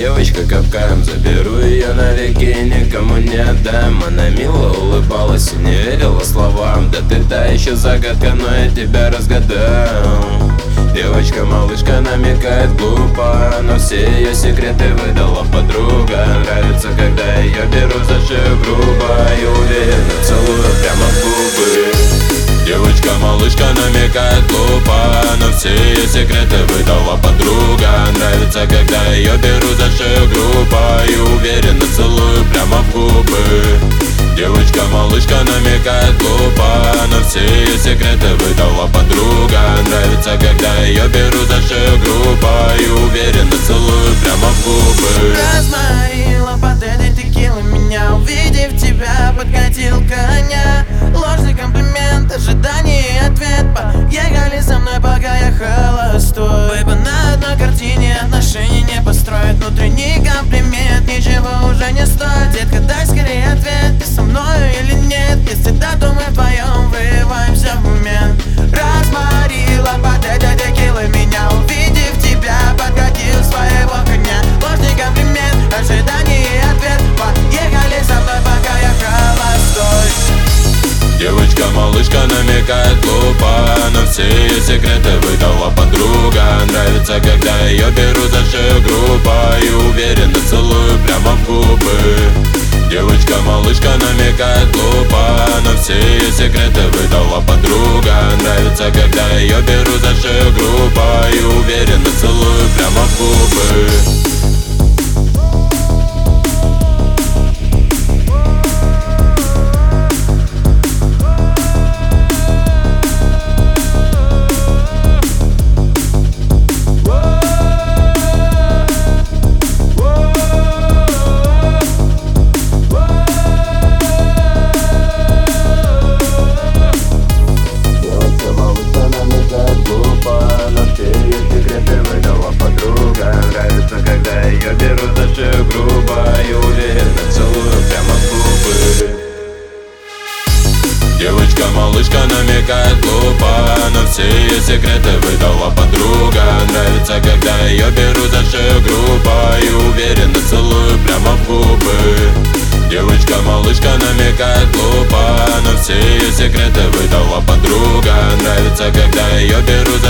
девочка капкан, заберу ее навеки, никому не отдам. Она мило улыбалась и не верила словам. Да ты та еще загадка, но я тебя разгадал. Девочка-малышка намекает глупо, но все ее секреты выдала подруга. Нравится, когда ее беру за шею грубо и уверенно целую прямо в губы. Девочка-малышка намекает глупо, но все ее секреты выдала подруга. Нравится, когда ее беру за шею грубо и уверенно целую прямо в губы. Девочка-малышка намекает глупо, но все ее секреты выдала подруга. Нравится, когда ее беру за шею грубо и уверенно целую прямо в губы. Розмарила под этой текилой меня, увидев тебя, подкатил коня. Ложный комплимент, ожидание и ответ. Поехали со мной, пока я холостой. Бэйба, на одной картине отношений не построить. Внутренний комплимент ничего уже не стоит. Детка, дай скорее ответ, ты со мною или нет. Если да, то мы вдвоем врываемся в момент. Розмарила под этой текилой меня, увидев тебя, подкатил своего коня. Ложный комплимент, ожидание и ответ. Поехали со мной, пока я холостой. Девочка-малышка намекает глупо, но все ее секреты выдала подруга. Нравится, когда ее беру за шею грубо и уверенно целую прямо в губы. Девочка-малышка намекает глупо, но все ее секреты выдала подруга. Нравится, когда ее беру за шею грубо и уверенно целую прямо в губы. Девочка-малышка намекает глупо, но все ее секреты выдала подруга. Нравится, когда ее беру за шею грубо и уверенно целую прямо в губы. Девочка-малышка намекает глупо, но все ее секреты выдала подруга. Нравится, когда ее беру